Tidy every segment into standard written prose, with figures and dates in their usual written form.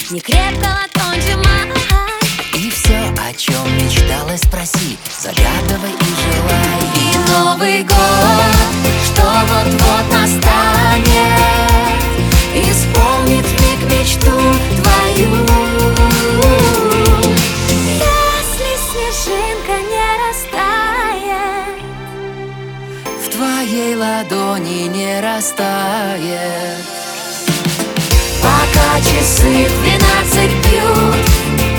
не крепкого кончима. И все, о чем мечтала, спроси, загадывай и желай. И Новый год, что вот-вот настанет, исполнит вмиг мечту твою. Если снежинка не растает, В твоей ладони не растает. пока часы 12 бьют,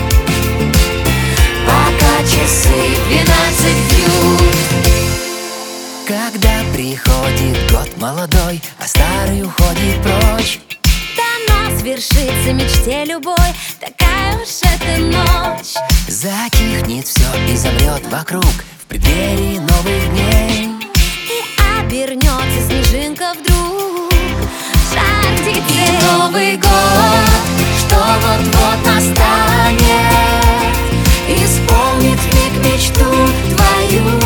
пока часы 12 бьют. Когда приходит год молодой, а старый уходит прочь, Дано свершится мечте любой, такая уж эта ночь. затихнет все и замрет вокруг в преддверии новых дней. И обернется снежинка вдруг жар птицы. Новый год, что вот-вот настанет, исполнит вмиг мечту твою.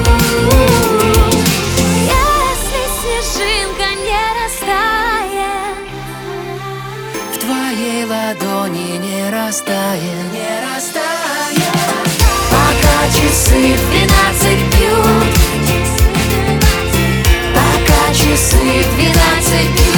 Если снежинка не растает, В твоей ладони не растает, не растает. пока часы 12 бьют, пока часы 12 бьют.